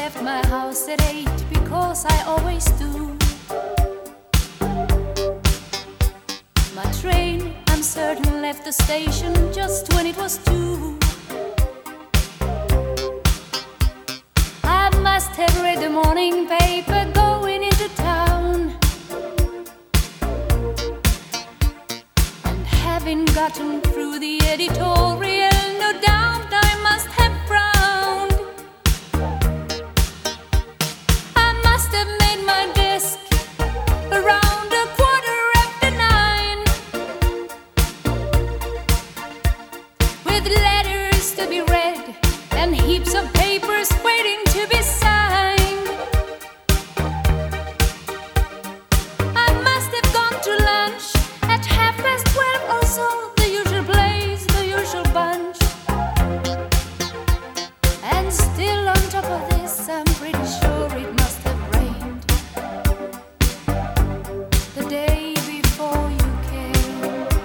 left my house at 8 because I always do. My train, I'm certain, left the station just when it was 2. I must have read the morning paper going into town, and having gotten through the editorial, no doubt I must have frowned. I must have made my desk around 9:15, with letters to be read and heaps of papers waiting to be signed. I must have gone to lunch at 12:30 or so, the usual place, the usual bunch. And still on top of this, I'm pretty sure it must have rained the day before you came.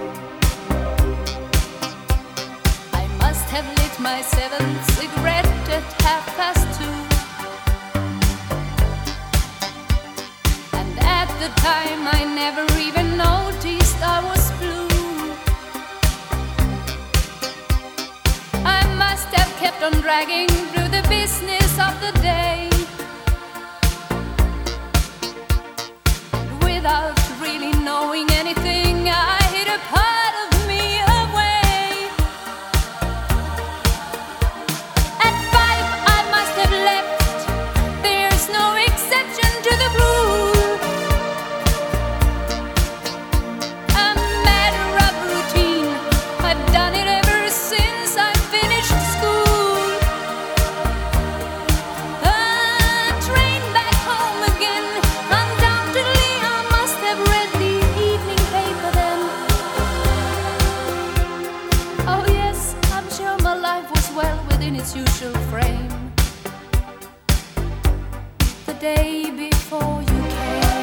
I must have lit my 7th cigarette at 2:30, and at the time I never even noticed I was blue. I must have kept on dragging through the business of the day, without really knowing anything. I hid a part of me away. At 5 I must have left. There's no exception to the rule. A matter of routine, I've done it ever since I finished school. A train back home again. Undoubtedly I must have read the evening paper then. Oh yes, I'm sure my life was well within its usual frame the day before you came.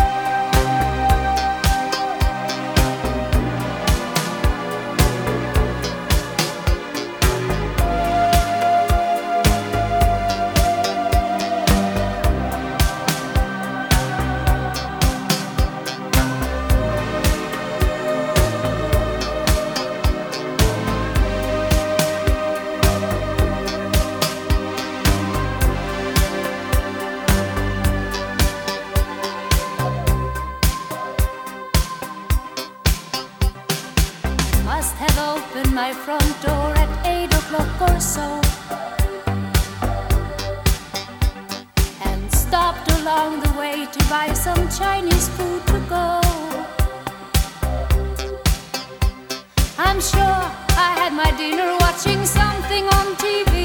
Must have opened my front door at 8 o'clock or so, and stopped along the way to buy some Chinese food to go. I'm sure I had my dinner watching something on TV.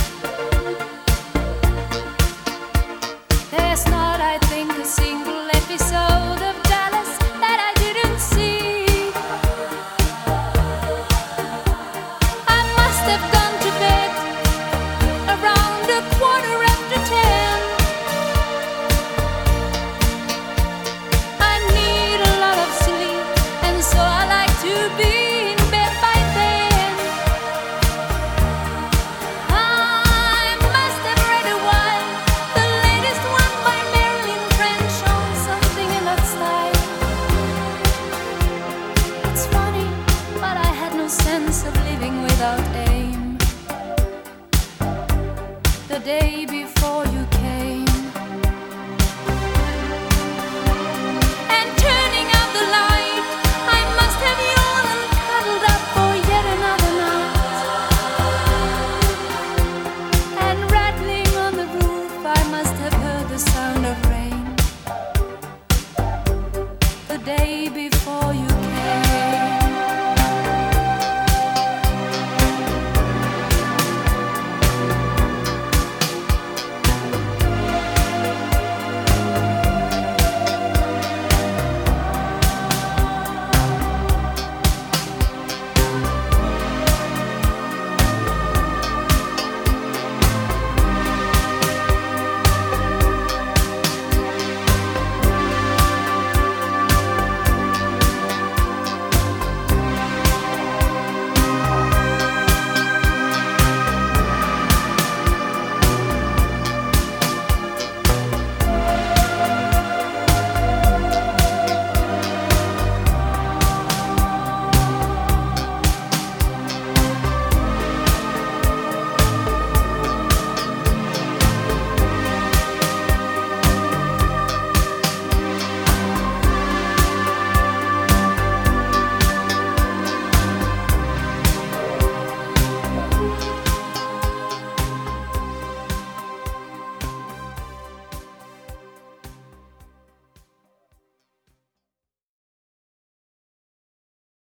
There's not, I think, a single episode of Dallas that I didn't see. I must have gone to bed around 10:15. I need a lot of sleep, and so I like to be in bed by then. I must have read a while, the latest one by Marilyn French, on something in that style. It's funny, but I had no sense of living without aim the day before you came. And turning out the light, I must have yawned and cuddled up for yet another night. And rattling on the roof, I must have heard the sound of rain the day before